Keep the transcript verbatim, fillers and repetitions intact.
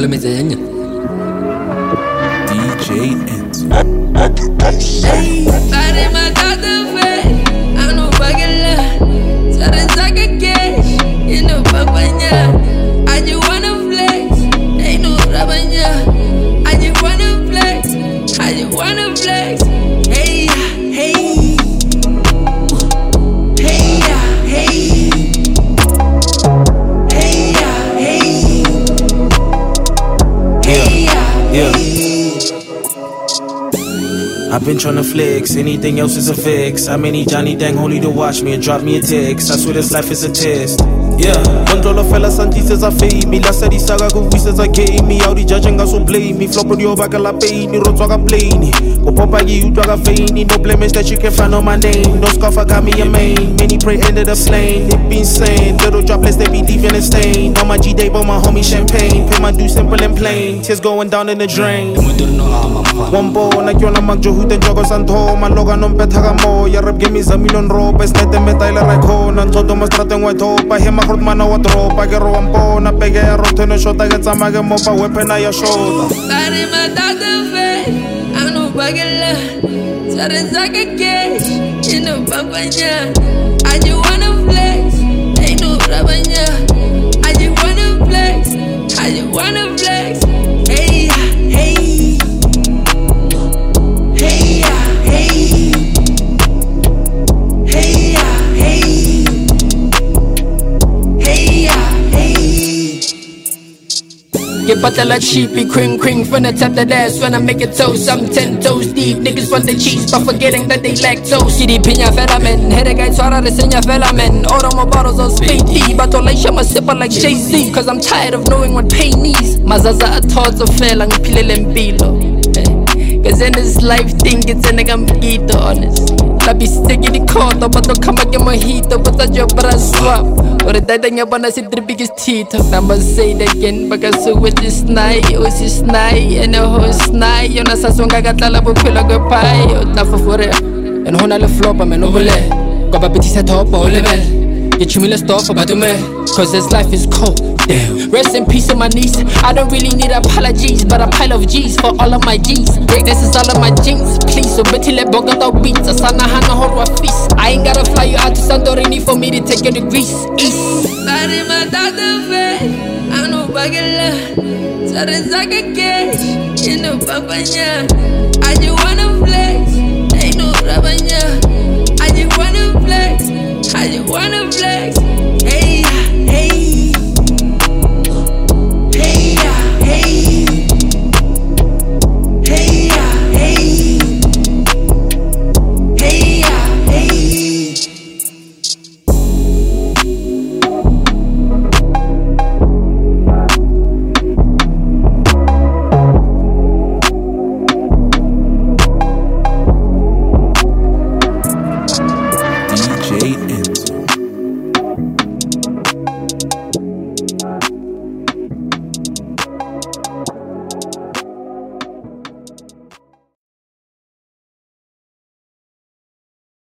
Tell me the end. D J Enzo. Hey, body my doctor face. I know fucking love. So the sucker cash. You know papanya. I just wanna flex. Ain't no rabanya. I just wanna flex. I just wanna flex. Hey, hey. Hey, hey. Hey, hey. Hey, Yeah. I've been tryna flex, anything else is a fix. How many Johnny Dang holy to watch me and drop me a text? I swear this life is a test. Yeah, control fella santi says I fade me. La sedi saga go we says I gave me. All the judging got so blame me. Flop audio back a la pain, ni roto ga plane. Go pop I you to ga feini. No blemish that you can find on my name. No scarf I got me a main. Many pray ended up slain. It be insane. Little droplets they be leaving a stain. On my G day but my homie champagne. Pay my due simple and plain. Tears going down in the drain. One ball like you on a magjo who then joggers and toe. My logan on petagamo. Ya rap give me a million rope. It's net the metal like hone. And todo mas traten white hope. I hear my heart man a drop. I get one bone. I peg a rot in a shot. I get some mag mop a weapon I your shoulder. body my doctor face. I know bagella. So the sucker cash. You know papanya. I just wanna flex. Ain't no rabanya. I just wanna flex. I just wanna flex. Hey, hey. Hey, hey. Hey, hey. Hey, hey. Get butter like sheepy, cream, cream from the top of that ass when I make it toast. I'm ten toes deep, niggas want the cheese, but forgetting that they lactose. C D piña felamen, headache I try to reseña felamen. Order more bottles on speed D, but don't like shut my sipper like Jay-Z. Cause I'm tired of knowing what pain is. Mazaza a thoughts of fell, ang pililin bilo. Cause in this life thing, it's a nigga mojito, honest. I be sticking the corner, but don't come again mojito, but I job but I swap. Or the dad nga wanna see the biggest teeth. I'ma say it again, because so with this night, it was this night, and the whole night. Yo nasa songa gatala bu pila go pie, yo tafa for it. And hona le flop, I'm an overlay. Got a petit set up, all level. Get you me let's stop about the man. Cause this life is cold, damn. Rest in peace on my knees. I don't really need apologies, but a pile of G's for all of my G's. Greatness is all of my genes, please. So betty let boga the beats. Asana hana horwa feast. I ain't gotta fly you out to Santorini for me to take you to Greece, East. Body my doctor face. I know bagella. So the sucker cash. You know papanya. I just wanna flex. Ain't no rabanya.